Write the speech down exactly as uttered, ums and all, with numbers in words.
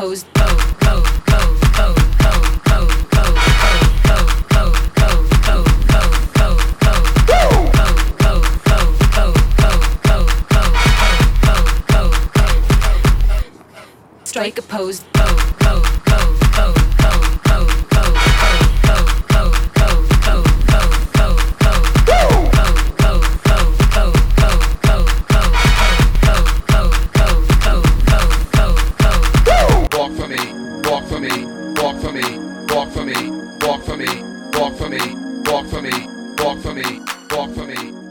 pose, pose, pose, pose, pose, pose, pose, pose, pose, pose, pose, strike a pose, pose, pose, pose, pose, pose, pose, pose, pose, pose, pose, walk for me, walk for me, walk for me, walk for me, walk for me, walk for me, walk for me, walk for me, walk for me.